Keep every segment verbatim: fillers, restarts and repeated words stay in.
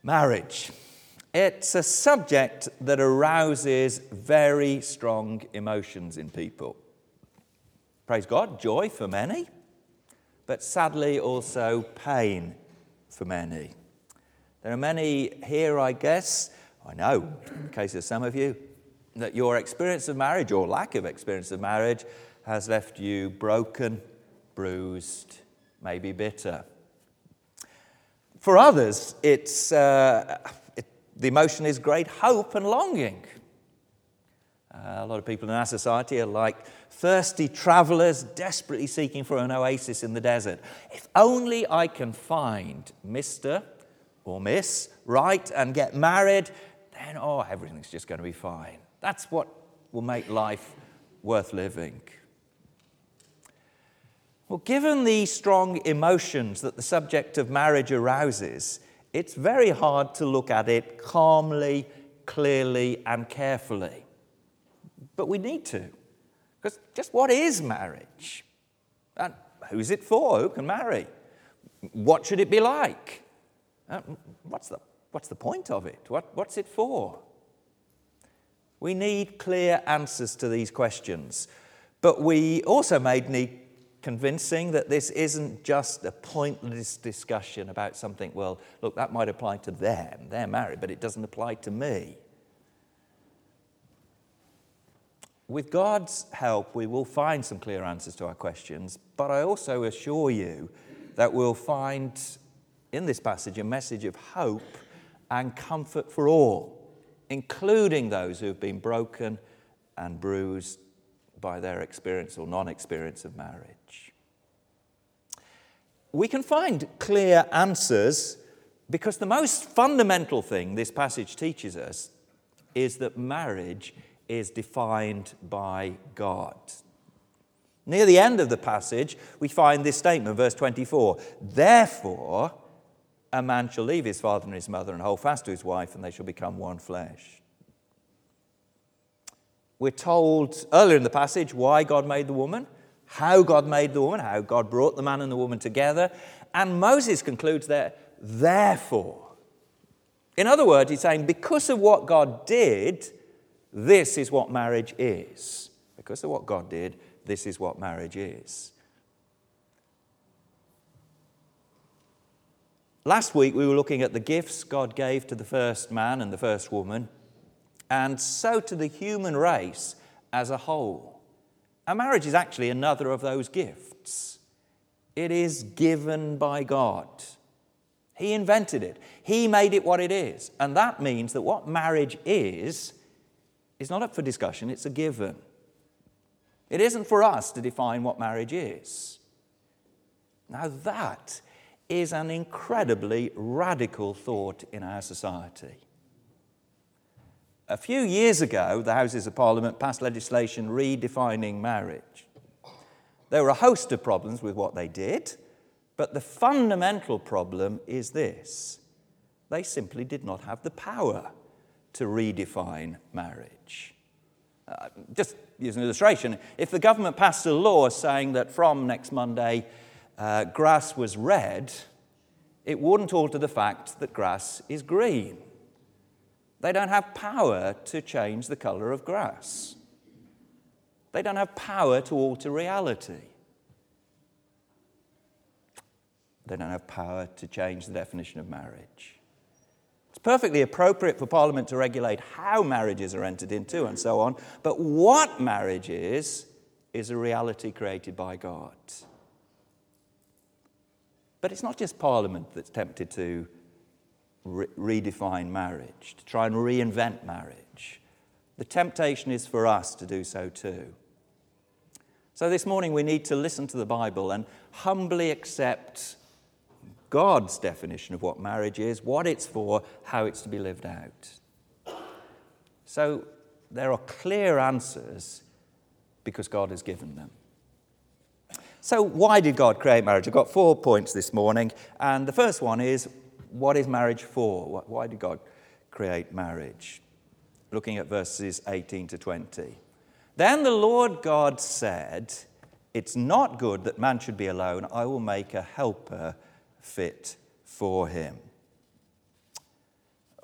Marriage. It's a subject that arouses very strong emotions in people. Praise God, joy for many, but sadly also pain for many. There are many here, I guess, I know, in the case of some of you, that your experience of marriage or lack of experience of marriage has left you broken, bruised, maybe bitter. For others, it's uh, it, the emotion is great hope and longing. Uh, a lot of people in our society are like thirsty travelers desperately seeking for an oasis in the desert. If only I can find Mister or Miss right and get married, then, oh, everything's just going to be fine. That's what will make life worth living. Well, given the strong emotions that the subject of marriage arouses, it's very hard to look at it calmly, clearly, and carefully. But we need to. Because just what is marriage? And who's it for? Who can marry? What should it be like? Uh, what's the, what's the point of it? What, what's it for? We need clear answers to these questions. But we also may need convincing that this isn't just a pointless discussion about something, well, look, that might apply to them. They're married, but it doesn't apply to me. With God's help, we will find some clear answers to our questions, but I also assure you that we'll find in this passage a message of hope and comfort for all, including those who have been broken and bruised by their experience or non-experience of marriage. We can find clear answers because the most fundamental thing this passage teaches us is that marriage is defined by God. Near the end of the passage, we find this statement, verse twenty-four, "Therefore, a man shall leave his father and his mother and hold fast to his wife, and they shall become one flesh." We're told earlier in the passage why God made the woman, how God made the woman, how God brought the man and the woman together. And Moses concludes there, therefore. In other words, he's saying because of what God did, this is what marriage is. Because of what God did, this is what marriage is. Last week we were looking at the gifts God gave to the first man and the first woman, and so to the human race as a whole. And marriage is actually another of those gifts. It is given by God. He invented it. He made it what it is. And that means that what marriage is, is not up for discussion, it's a given. It isn't for us to define what marriage is. Now that is an incredibly radical thought in our society. A few years ago, the Houses of Parliament passed legislation redefining marriage. There were a host of problems with what they did, but the fundamental problem is this. They simply did not have the power to redefine marriage. Uh, just use an illustration. If the government passed a law saying that from next Monday uh, grass was red, it wouldn't alter the fact that grass is green. They don't have power to change the colour of grass. They don't have power to alter reality. They don't have power to change the definition of marriage. It's perfectly appropriate for Parliament to regulate how marriages are entered into and so on, but what marriage is, is a reality created by God. But it's not just Parliament that's tempted to Re- redefine marriage, to try and reinvent marriage. The temptation is for us to do so too. So this morning we need to listen to the Bible and humbly accept God's definition of what marriage is, what it's for, how it's to be lived out. So there are clear answers because God has given them. So why did God create marriage? I've got four points this morning, and the first one is, what is marriage for? Why did God create marriage? Looking at verses eighteen to twenty. Then the Lord God said, "It's not good that man should be alone. I will make a helper fit for him."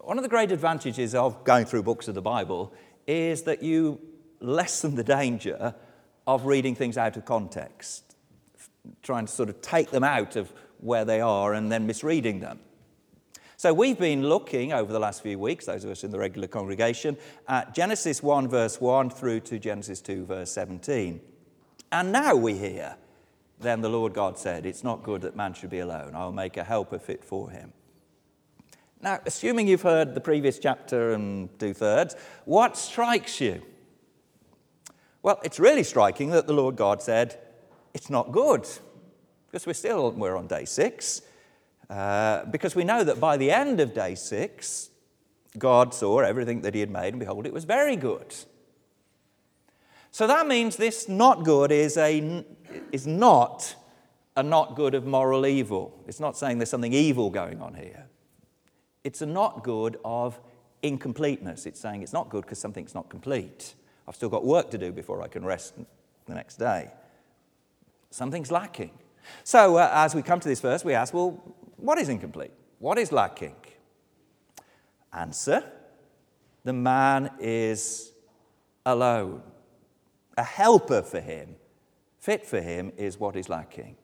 One of the great advantages of going through books of the Bible is that you lessen the danger of reading things out of context, trying to sort of take them out of where they are and then misreading them. So we've been looking over the last few weeks, those of us in the regular congregation, at Genesis one verse one through to Genesis two verse seventeen. And now we hear, then the Lord God said, it's not good that man should be alone. I'll make a helper fit for him. Now, assuming you've heard the previous chapter and two-thirds, what strikes you? Well, it's really striking that the Lord God said, it's not good, because we're still, we're on day six, uh, because we know that by the end of day six, God saw everything that he had made, and behold, it was very good. So that means this not good is, a, is not a not good of moral evil. It's not saying there's something evil going on here. It's a not good of incompleteness. It's saying it's not good because something's not complete. I've still got work to do before I can rest the next day. Something's lacking. So uh, as we come to this verse, we ask, well, what is incomplete? What is lacking? Answer, the man is alone. A helper for him, fit for him, is what is lacking.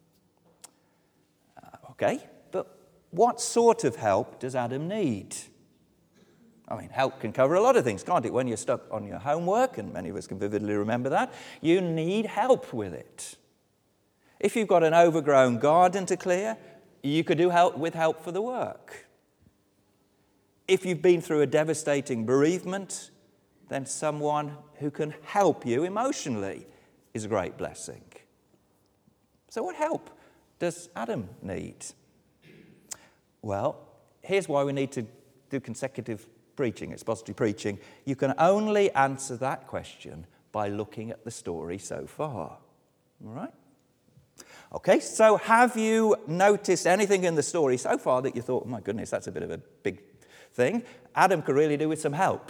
Uh, okay, but what sort of help does Adam need? I mean, help can cover a lot of things, can't it? When you're stuck on your homework, and many of us can vividly remember that, you need help with it. If you've got an overgrown garden to clear, you could do help with help for the work. If you've been through a devastating bereavement, then someone who can help you emotionally is a great blessing. So what help does Adam need? Well, here's why we need to do consecutive preaching, expository preaching. You can only answer that question by looking at the story so far. All right? Okay, so have you noticed anything in the story so far that you thought, oh my goodness, that's a bit of a big thing? Adam could really do with some help.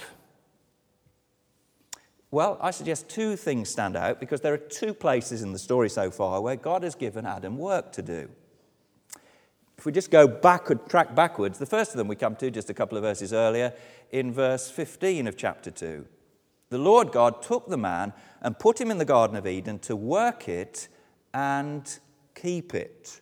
Well, I suggest two things stand out because there are two places in the story so far where God has given Adam work to do. If we just go backward, track backwards, the first of them we come to just a couple of verses earlier in verse fifteen of chapter two. The Lord God took the man and put him in the Garden of Eden to work it and keep it.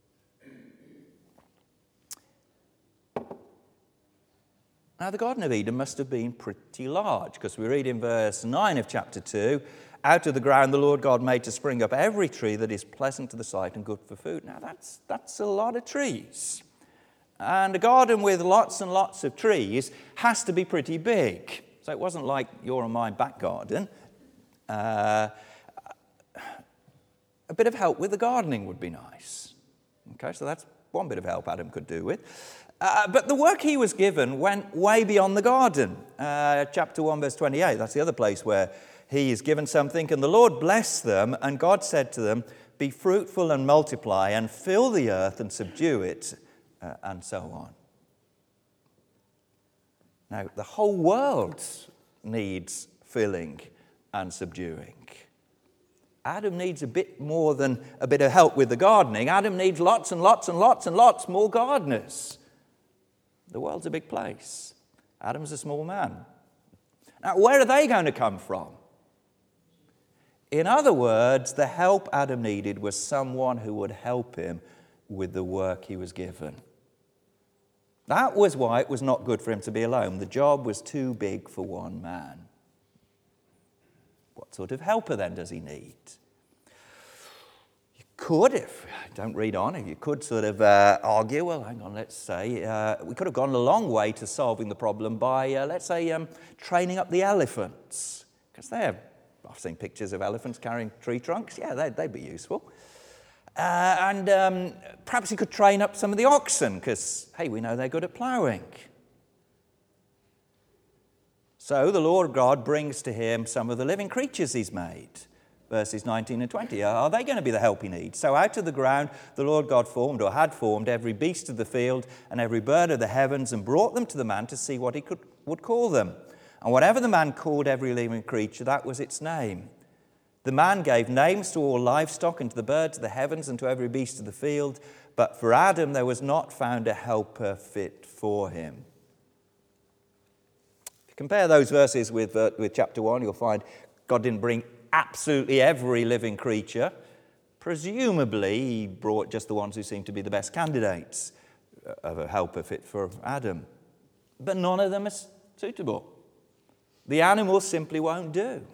Now, the Garden of Eden must have been pretty large, because we read in verse nine of chapter two, out of the ground the Lord God made to spring up every tree that is pleasant to the sight and good for food. Now, that's, that's a lot of trees. And a garden with lots and lots of trees has to be pretty big. So it wasn't like your and my back garden. Uh, a bit of help with the gardening would be nice. Okay, so that's one bit of help Adam could do with. Uh, but the work he was given went way beyond the garden. Uh, chapter one, verse twenty-eight, that's the other place where he is given something. And the Lord blessed them, and God said to them, be fruitful and multiply, and fill the earth and subdue it, uh, and so on. Now, the whole world needs filling and subduing. Adam needs a bit more than a bit of help with the gardening. Adam needs lots and lots and lots and lots more gardeners. The world's a big place. Adam's a small man. Now, where are they going to come from? In other words, the help Adam needed was someone who would help him with the work he was given. That was why it was not good for him to be alone. The job was too big for one man. What sort of helper then does he need? You could, if, don't read on, if you could sort of uh, argue, well, hang on, let's say, uh, we could have gone a long way to solving the problem by, uh, let's say, um, training up the elephants. Because they're, I've seen pictures of elephants carrying tree trunks. Yeah, they'd, they'd be useful. Uh, and um, perhaps you could train up some of the oxen, because, hey, we know they're good at ploughing. So the Lord God brings to him some of the living creatures he's made. Verses nineteen and twenty. Are they going to be the help he needs? So out of the ground the Lord God formed, or had formed, every beast of the field and every bird of the heavens, and brought them to the man to see what he could, would call them. And whatever the man called every living creature, that was its name. The man gave names to all livestock, and to the birds of the heavens, and to every beast of the field. But for Adam there was not found a helper fit for him. you compare those verses with, uh, with chapter one, you'll find God didn't bring absolutely every living creature. Presumably, he brought just the ones who seemed to be the best candidates of a helper fit for Adam. But none of them are suitable. The animals simply won't do.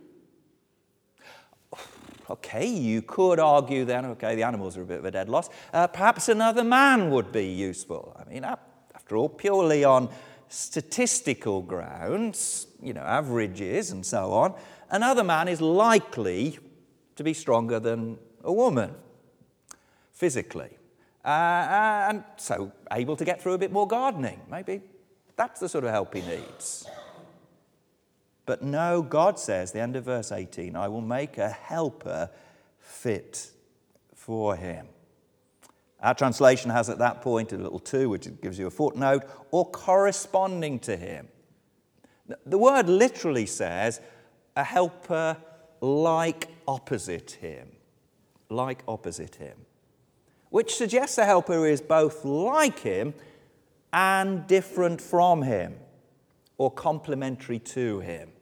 Okay, you could argue then, okay, the animals are a bit of a dead loss. Uh, perhaps another man would be useful. I mean, after all, purely on statistical grounds, you know, averages and so on, another man is likely to be stronger than a woman, physically. Uh, and so able to get through a bit more gardening. Maybe that's the sort of help he needs. But no, God says, the end of verse eighteen, I will make a helper fit for him. Our translation has at that point a little two, which gives you a footnote, or corresponding to him. The word literally says a helper like opposite him. Like opposite him. Which suggests a helper who is both like him and different from him, or complementary to him.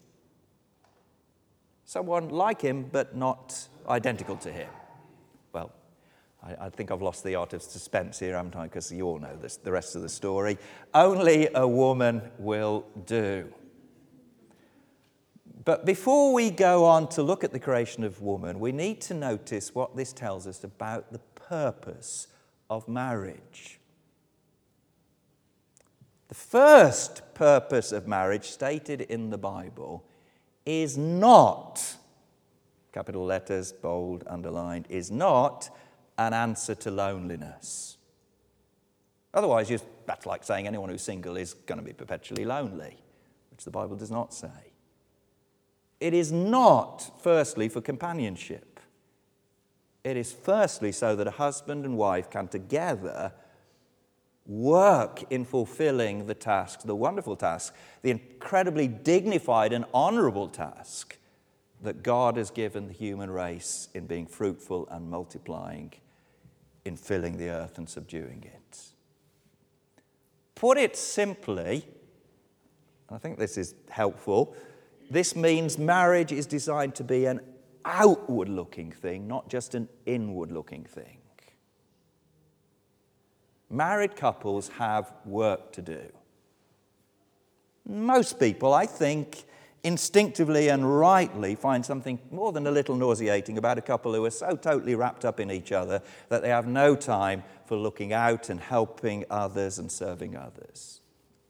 Someone like him, but not identical to him. Well, I, I think I've lost the art of suspense here, haven't I? Because you all know this, the rest of the story. Only a woman will do. But before we go on to look at the creation of woman, we need to notice what this tells us about the purpose of marriage. The first purpose of marriage stated in the Bible is not, capital letters, bold, underlined, is not an answer to loneliness. Otherwise, you, that's like saying anyone who's single is going to be perpetually lonely, which the Bible does not say. It is not, firstly, for companionship. It is firstly so that a husband and wife can together work in fulfilling the task, the wonderful task, the incredibly dignified and honorable task that God has given the human race in being fruitful and multiplying, in filling the earth and subduing it. Put it simply, and I think this is helpful, this means marriage is designed to be an outward-looking thing, not just an inward-looking thing. Married couples have work to do. Most people, I think, instinctively and rightly find something more than a little nauseating about a couple who are so totally wrapped up in each other that they have no time for looking out and helping others and serving others.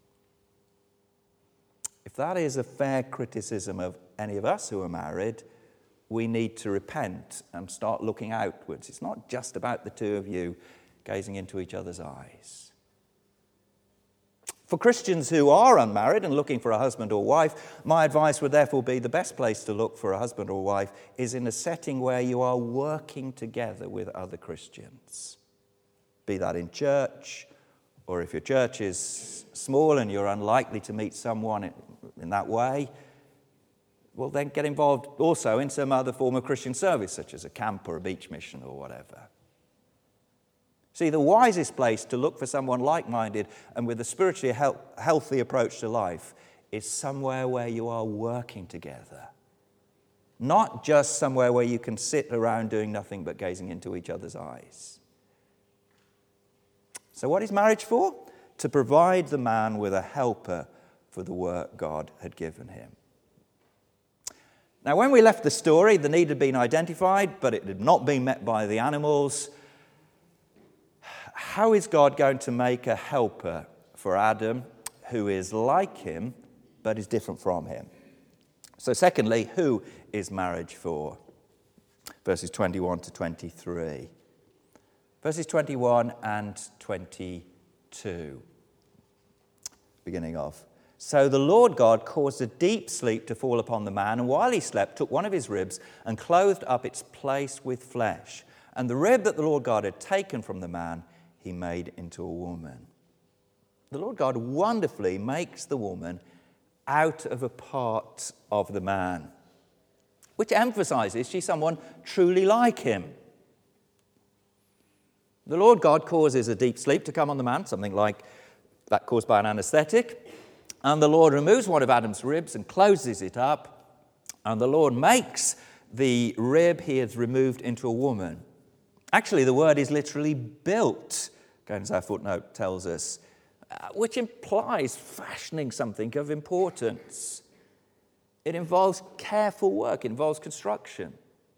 If that is a fair criticism of any of us who are married, we need to repent and start looking outwards. It's not just about the two of you gazing into each other's eyes. For Christians who are unmarried and looking for a husband or wife, my advice would therefore be the best place to look for a husband or wife is in a setting where you are working together with other Christians. Be that in church, or if your church is small and you're unlikely to meet someone in, in that way, well then get involved also in some other form of Christian service, such as a camp or a beach mission or whatever. See, the wisest place to look for someone like-minded and with a spiritually healthy approach to life is somewhere where you are working together. Not just somewhere where you can sit around doing nothing but gazing into each other's eyes. So what is marriage for? To provide the man with a helper for the work God had given him. Now, when we left the story, the need had been identified, but it had not been met by the animals. How is God going to make a helper for Adam who is like him but is different from him? So secondly, who is marriage for? Verses twenty-one to twenty-three. Verses twenty-one and twenty-two. Beginning of. So the Lord God caused a deep sleep to fall upon the man, and while he slept, took one of his ribs and clothed up its place with flesh. And the rib that the Lord God had taken from the man, he made into a woman. The Lord God wonderfully makes the woman out of a part of the man, which emphasizes she's someone truly like him. The Lord God causes a deep sleep to come on the man, something like that caused by an anesthetic, And the Lord removes one of Adam's ribs and closes it up. And the Lord makes the rib he has removed into a woman. Actually, the word is literally built, again, as our footnote tells us, uh, which implies fashioning something of importance. It involves careful work, it involves construction.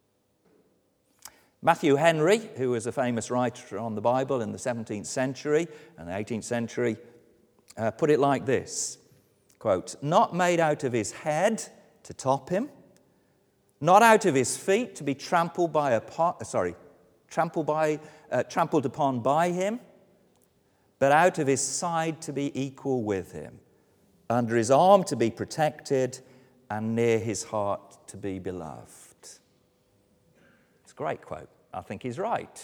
Matthew Henry, who was a famous writer on the Bible in the seventeenth century and the eighteenth century, uh, put it like this, quote, "Not made out of his head to top him, not out of his feet to be trampled by a po- sorry, trampled by uh, trampled upon by him, but out of his side to be equal with him, under his arm to be protected, and near his heart to be beloved." It's a great quote. I think he's right.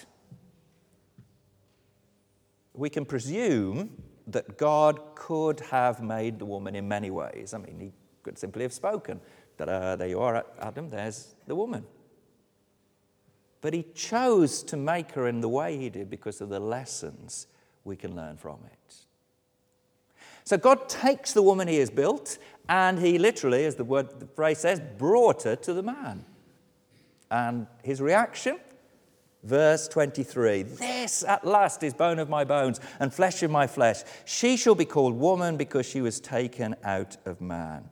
We can presume that God could have made the woman in many ways. I mean, he could simply have spoken, that uh, there you are, Adam, there's the woman. But he chose to make her in the way he did because of the lessons we can learn from it. So God takes the woman he has built, and he literally, as the word, the phrase says, brought her to the man. And his reaction? Verse twenty-three, "This at last is bone of my bones and flesh of my flesh. She shall be called woman because she was taken out of man."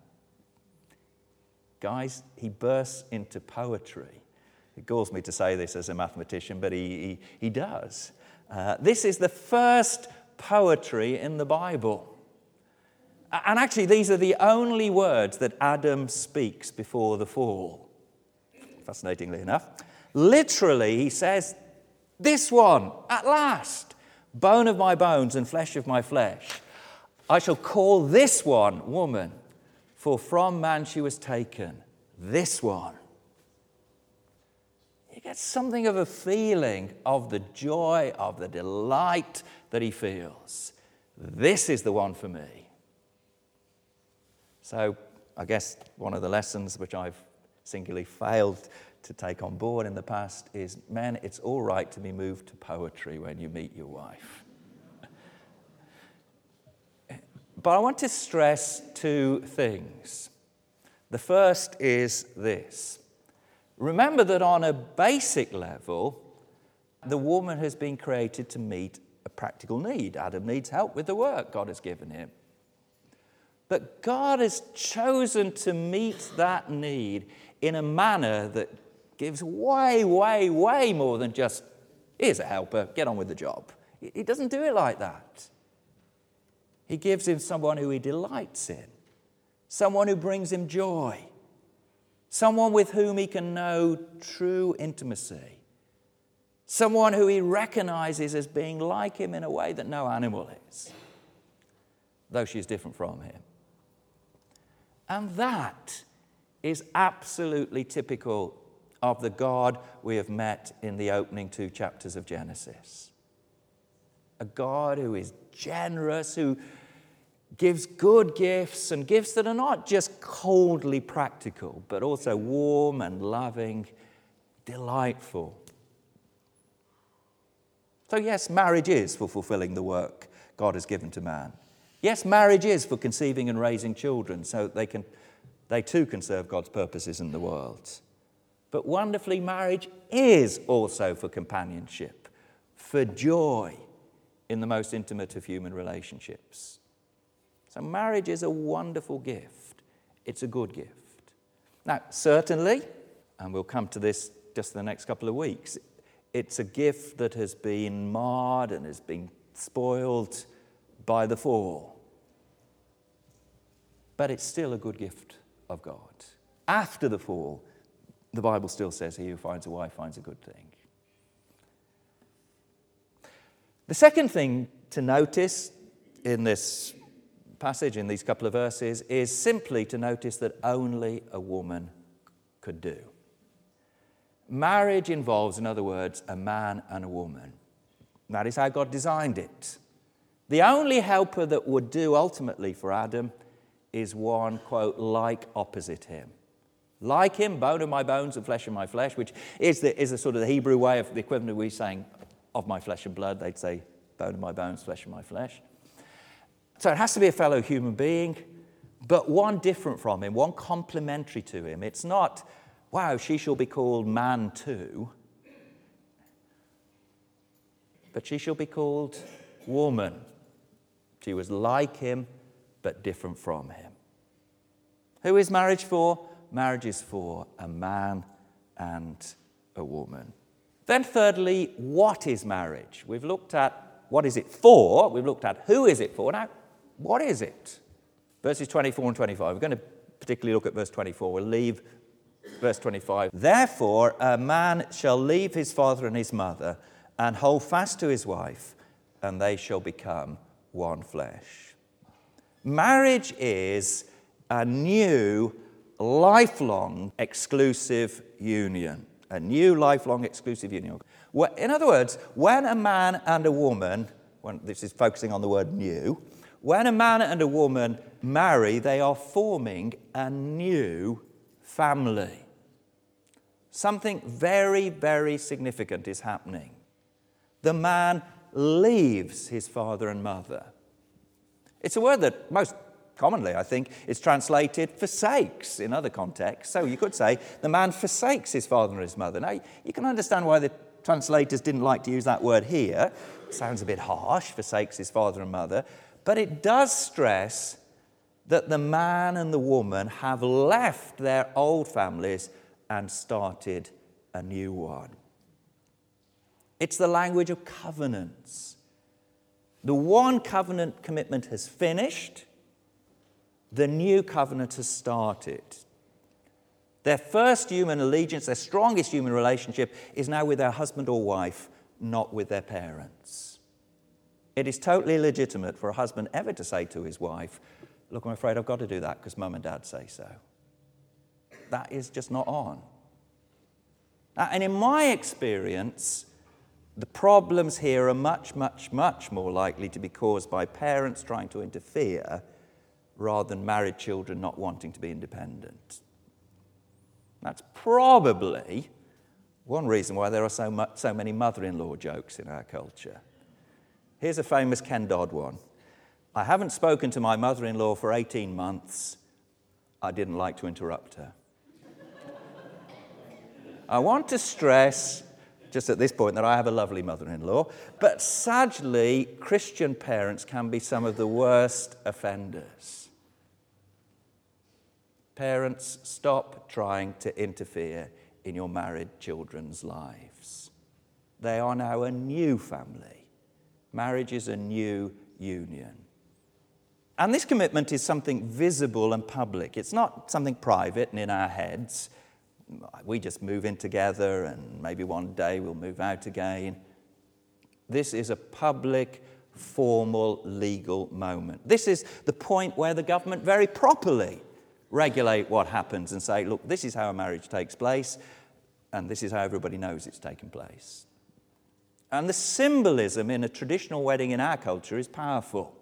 Guys, he bursts into poetry. It galls me to say this as a mathematician, but he, he, he does. Uh, this is the first poetry in the Bible. And actually, these are the only words that Adam speaks before the fall. Fascinatingly enough. Literally, he says, "This one, at last, bone of my bones and flesh of my flesh. I shall call this one woman, for from man she was taken." This one. You get something of a feeling of the joy, of the delight that he feels. This is the one for me. So I guess one of the lessons which I've singularly failed to take on board in the past is, men, it's all right to be moved to poetry when you meet your wife. But I want to stress two things. The first is this. Remember that on a basic level, the woman has been created to meet a practical need. Adam needs help with the work God has given him. But God has chosen to meet that need in a manner that gives way, way, way more than just, here's a helper, get on with the job. He doesn't do it like that. He gives him someone who he delights in, someone who brings him joy, someone with whom he can know true intimacy, someone who he recognizes as being like him in a way that no animal is, though she's different from him. And that is absolutely typical of the God we have met in the opening two chapters of Genesis. A God who is generous, who gives good gifts, and gifts that are not just coldly practical, but also warm and loving, delightful. So yes, marriage is for fulfilling the work God has given to man. Yes, marriage is for conceiving and raising children so that they can, they too can serve God's purposes in the world. But wonderfully, marriage is also for companionship, for joy in the most intimate of human relationships. So marriage is a wonderful gift. It's a good gift. Now, certainly, and we'll come to this just in the next couple of weeks, it's a gift that has been marred and has been spoiled by the fall. But it's still a good gift of God. After the fall, the Bible still says he who finds a wife finds a good thing. The second thing to notice in this passage, in these couple of verses, is simply to notice that only a woman could do. Marriage involves, in other words, a man and a woman. That is how God designed it. The only helper that would do ultimately for Adam is one, quote, like opposite him. Like him, bone of my bones and flesh of my flesh, which is the, is the sort of the Hebrew way of the equivalent of we saying of my flesh and blood. They'd say bone of my bones, flesh of my flesh. So it has to be a fellow human being, but one different from him, one complementary to him. It's not, wow, she shall be called man too, but she shall be called woman. She was like him, but different from him. Who is marriage for? Marriage is for a man and a woman. Then thirdly, what is marriage? We've looked at what is it for, we've looked at who is it for. Now, what is it? Verses twenty-four and twenty-five. We're going to particularly look at verse twenty-four. We'll leave verse twenty-five. Therefore, a man shall leave his father and his mother and hold fast to his wife, and they shall become one flesh. Marriage is a new, lifelong, exclusive union. A new, lifelong, exclusive union. In other words, when a man and a woman, when this is focusing on the word new, when a man and a woman marry, they are forming a new family. Something very, very significant is happening. The man leaves his father and mother. It's a word that most commonly, I think, is translated forsakes in other contexts. So you could say the man forsakes his father and his mother. Now, you can understand why the translators didn't like to use that word here. It sounds a bit harsh, forsakes his father and mother. But it does stress that the man and the woman have left their old families and started a new one. It's the language of covenants. The one covenant commitment has finished. The new covenant has started. Their first human allegiance, their strongest human relationship, is now with their husband or wife, not with their parents. It is totally legitimate for a husband ever to say to his wife, look, I'm afraid I've got to do that because mum and dad say so. That is just not on. And in my experience, the problems here are much, much, much more likely to be caused by parents trying to interfere rather than married children not wanting to be independent. That's probably one reason why there are so, much, so many mother-in-law jokes in our culture. Here's a famous Ken Dodd one. I haven't spoken to my mother-in-law for eighteen months. I didn't like to interrupt her. I want to stress, just at this point, that I have a lovely mother-in-law, but sadly, Christian parents can be some of the worst offenders. Parents, stop trying to interfere in your married children's lives. They are now a new family. Marriage is a new union. And this commitment is something visible and public. It's not something private and in our heads. We just move in together and maybe one day we'll move out again. This is a public, formal, legal moment. This is the point where the government very properly regulate what happens and say, look, this is how a marriage takes place, and this is how everybody knows it's taken place. And the symbolism in a traditional wedding in our culture is powerful.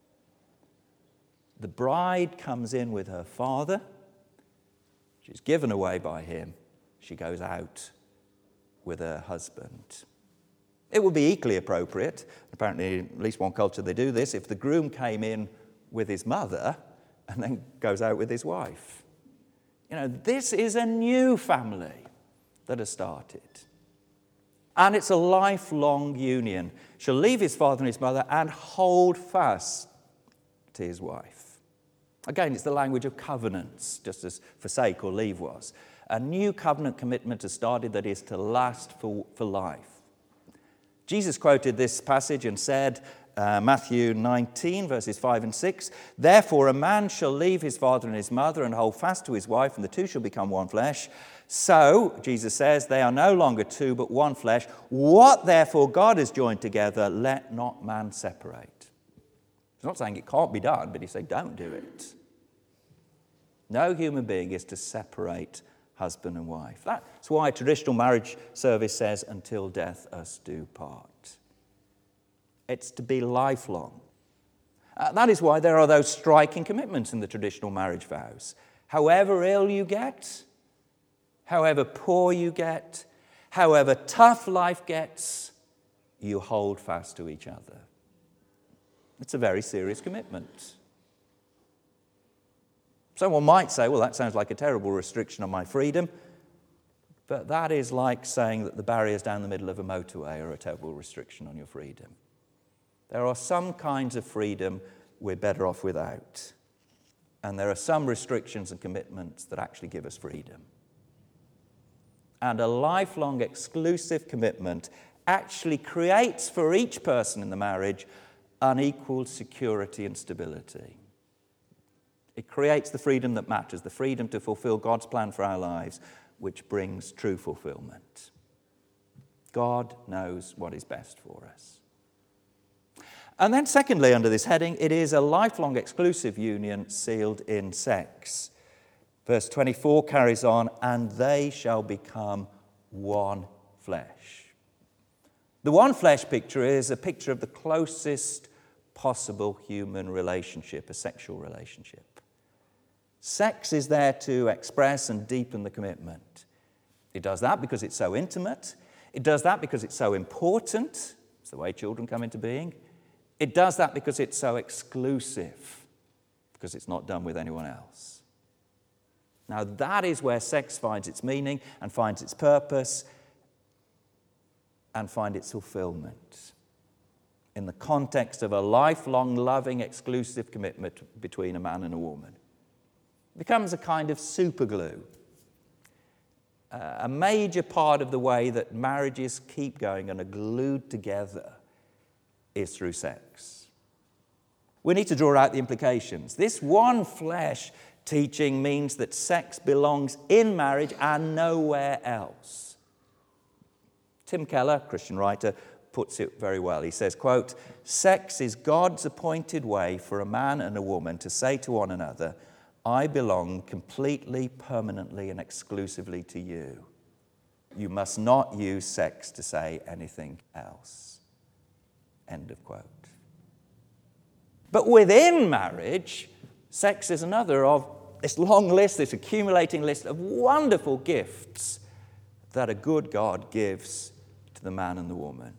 The bride comes in with her father. She's given away by him. She goes out with her husband. It would be equally appropriate, apparently at least one culture they do this, if the groom came in with his mother and then goes out with his wife. You know, this is a new family that has started. And it's a lifelong union. Shall leave his father and his mother and hold fast to his wife. Again, it's the language of covenants, just as forsake or leave was. A new covenant commitment has started that is to last for, for life. Jesus quoted this passage and said, uh, Matthew nineteen, verses five and six, therefore a man shall leave his father and his mother and hold fast to his wife, and the two shall become one flesh. So, Jesus says, they are no longer two, but one flesh. What therefore God has joined together, let not man separate. He's not saying it can't be done, but he's saying don't do it. No human being is to separate husband and wife. That's why traditional marriage service says, until death us do part. It's to be lifelong. Uh, that is why there are those striking commitments in the traditional marriage vows. However ill you get, however poor you get, however tough life gets, you hold fast to each other. It's a very serious commitment. Someone might say, well, that sounds like a terrible restriction on my freedom. But that is like saying that the barriers down the middle of a motorway are a terrible restriction on your freedom. There are some kinds of freedom we're better off without. And there are some restrictions and commitments that actually give us freedom. And a lifelong exclusive commitment actually creates for each person in the marriage unequaled security and stability. It creates the freedom that matters, the freedom to fulfill God's plan for our lives, which brings true fulfillment. God knows what is best for us. And then secondly, under this heading, it is a lifelong exclusive union sealed in sex. Verse twenty-four carries on, and they shall become one flesh. The one flesh picture is a picture of the closest possible human relationship, a sexual relationship. Sex is there to express and deepen the commitment. It does that because it's so intimate. It does that because it's so important. It's the way children come into being. It does that because it's so exclusive, because it's not done with anyone else. Now that is where sex finds its meaning and finds its purpose and finds its fulfillment. In the context of a lifelong, loving, exclusive commitment between a man and a woman. It becomes a kind of superglue. Uh, a major part of the way that marriages keep going and are glued together is through sex. We need to draw out the implications. This one flesh teaching means that sex belongs in marriage and nowhere else. Tim Keller, Christian writer, puts it very well. He says, quote, "Sex is God's appointed way for a man and a woman to say to one another, I belong completely, permanently, and exclusively to you. You must not use sex to say anything else." End of quote. But within marriage, sex is another of this long list, this accumulating list of wonderful gifts that a good God gives to the man and the woman.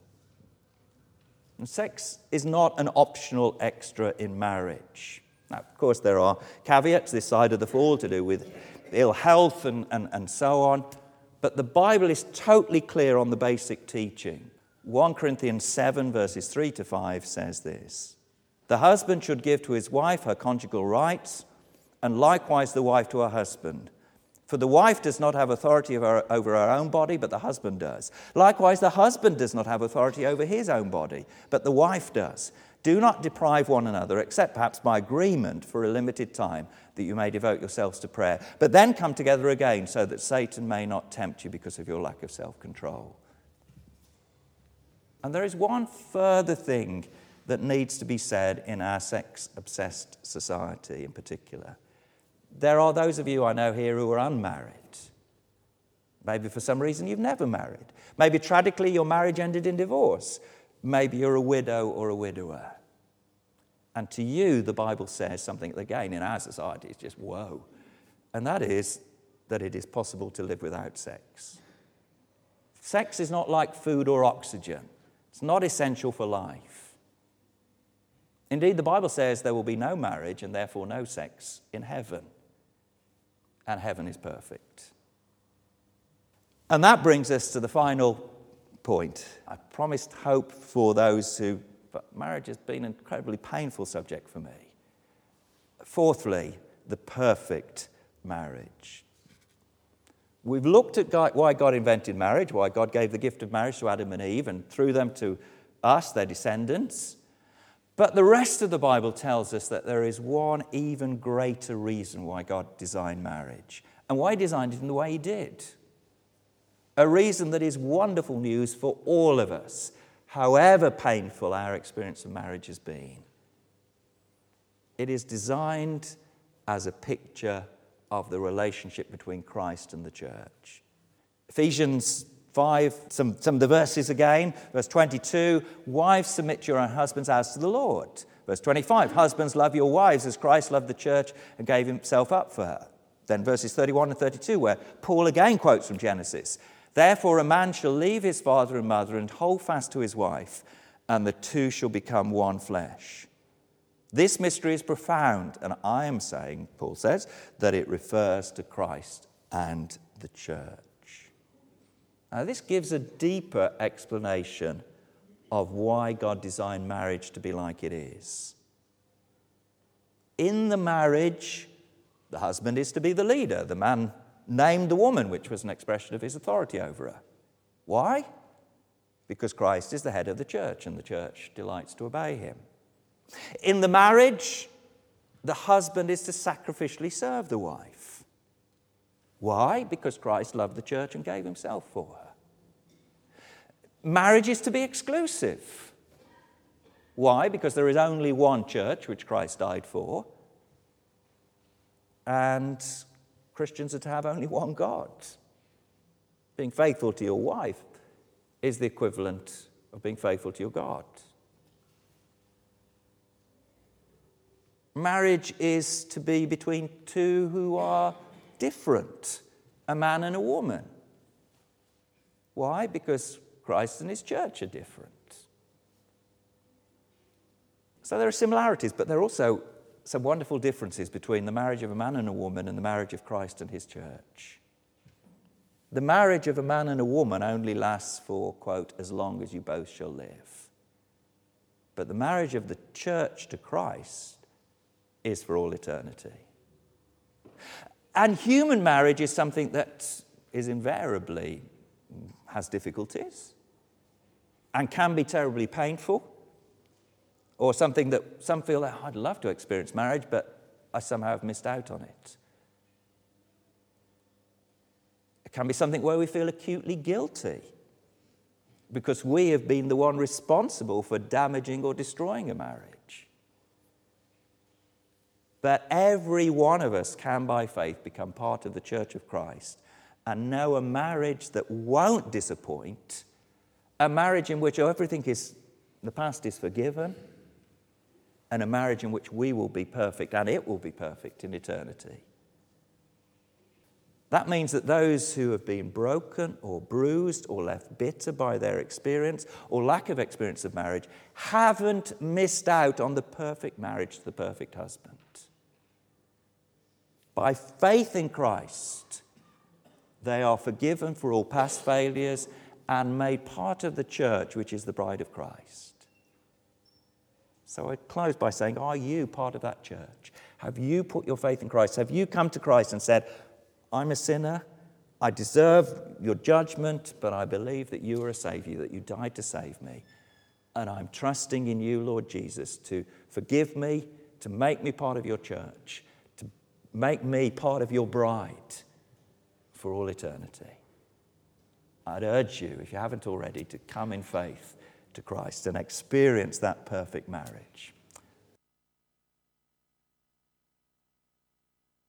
And sex is not an optional extra in marriage. Now, of course, there are caveats this side of the fall to do with ill health and, and, and so on. But the Bible is totally clear on the basic teaching. First Corinthians seven, verses three to five says this. The husband should give to his wife her conjugal rights, and likewise the wife to her husband. For the wife does not have authority over her own body, but the husband does. Likewise, the husband does not have authority over his own body, but the wife does. Do not deprive one another, except perhaps by agreement for a limited time, that you may devote yourselves to prayer. But then come together again, so that Satan may not tempt you because of your lack of self-control. And there is one further thing that needs to be said in our sex-obsessed society in particular. There are those of you I know here who are unmarried. Maybe for some reason you've never married. Maybe tragically your marriage ended in divorce. Maybe you're a widow or a widower. And to you, the Bible says something that, again, in our society is just whoa. And that is that it is possible to live without sex. Sex is not like food or oxygen. It's not essential for life. Indeed, the Bible says there will be no marriage and therefore no sex in heaven. And heaven is perfect. And that brings us to the final point. I promised hope for those who, but marriage has been an incredibly painful subject for me. Fourthly, the perfect marriage. We've looked at God, why God invented marriage, why God gave the gift of marriage to Adam and Eve, and through them to us, their descendants. But the rest of the Bible tells us that there is one even greater reason why God designed marriage, and why he designed it in the way he did. A reason that is wonderful news for all of us, however painful our experience of marriage has been. It is designed as a picture of the relationship between Christ and the church. Ephesians five, some, some of the verses again. Verse twenty-two, wives, submit to your own husbands as to the Lord. Verse twenty-five, husbands, love your wives as Christ loved the church and gave himself up for her. Then verses thirty-one and thirty-two, where Paul again quotes from Genesis. Therefore a man shall leave his father and mother and hold fast to his wife, and the two shall become one flesh. This mystery is profound, and I am saying, Paul says, that it refers to Christ and the church. Now, this gives a deeper explanation of why God designed marriage to be like it is. In the marriage, the husband is to be the leader. The man named the woman, which was an expression of his authority over her. Why? Because Christ is the head of the church, and the church delights to obey him. In the marriage, the husband is to sacrificially serve the wife. Why? Because Christ loved the church and gave himself for her. Marriage is to be exclusive. Why? Because there is only one church which Christ died for, and Christians are to have only one God. Being faithful to your wife is the equivalent of being faithful to your God. Marriage is to be between two who are different, a man and a woman. Why? Because Christ and his church are different. So there are similarities, but there are also some wonderful differences between the marriage of a man and a woman and the marriage of Christ and his church. The marriage of a man and a woman only lasts for, quote, as long as you both shall live. But the marriage of the church to Christ is for all eternity. And human marriage is something that is invariably has difficulties and can be terribly painful, or something that some feel that, oh, I'd love to experience marriage, but I somehow have missed out on it. It can be something where we feel acutely guilty because we have been the one responsible for damaging or destroying a marriage. But every one of us can, by faith, become part of the Church of Christ and know a marriage that won't disappoint, a marriage in which everything is, the past is forgiven, and a marriage in which we will be perfect, and it will be perfect in eternity. That means that those who have been broken or bruised or left bitter by their experience or lack of experience of marriage haven't missed out on the perfect marriage to the perfect husband. By faith in Christ, they are forgiven for all past failures and made part of the church, which is the bride of Christ. So I close by saying, are you part of that church? Have you put your faith in Christ? Have you come to Christ and said, I'm a sinner, I deserve your judgment, but I believe that you are a Savior, that you died to save me, and I'm trusting in you, Lord Jesus, to forgive me, to make me part of your church, to make me part of your bride for all eternity. I'd urge you, if you haven't already, to come in faith to Christ and experience that perfect marriage.